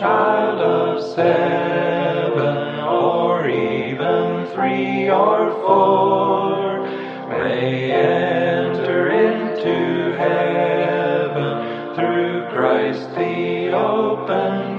child of 7 or even 3 or 4 may enter into heaven through Christ the open